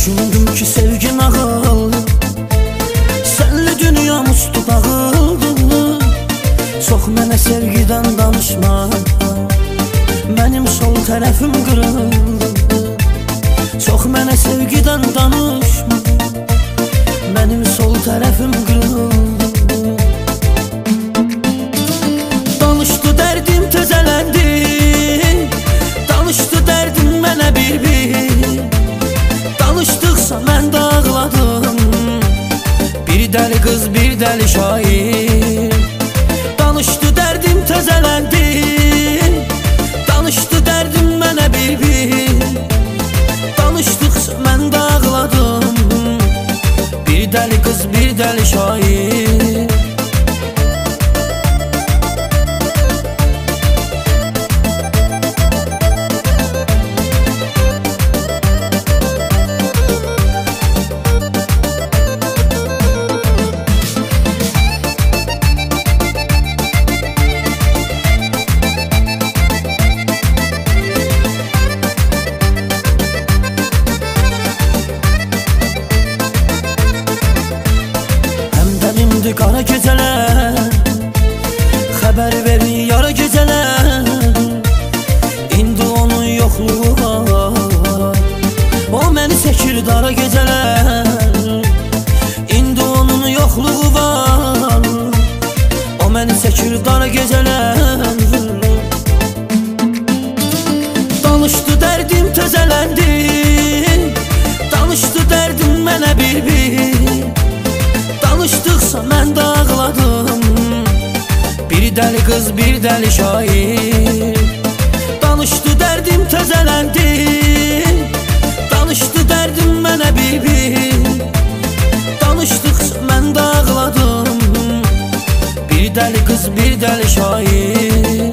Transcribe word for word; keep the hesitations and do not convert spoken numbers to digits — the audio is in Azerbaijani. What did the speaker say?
Düşündüm ki sevgim ağıldı, senli dünyam üstü dağıldı. Çox mənə sevgidən danışma, mənim sol tərəfim qırıldı. Çox mənə sevgidən danışma, mənim sol tərəfim qırıldı. Danışdı dərdim təzələndi, danışdı dərdim mənə bir-bir. Danışdıqsa mən də ağladım, bir dəli qız, bir dəli şair. Danışdı dərdim təzələndi, danışdı dərdim mənə bir-bir. Danışdıqsa mən də ağladım, bir dəli qız, bir dəli şair. Qara gecələr, xəbər verin yara gecələr. İndi onun yoxluğu var, o məni çəkir dara gecələr. İndi onun yoxluğu var, o məni çəkir dara gecələr. Danışdı dərdim təzələndi, danışdı dərdim mənə bir-bir. Danışdıqsa mən də ağladım, bir dəli qız, bir dəli şair. Danışdı dərdim təzələndi, danışdı dərdim mənə bir-bir. Danışdıqsa mən də ağladım, bir dəli qız, bir dəli şair.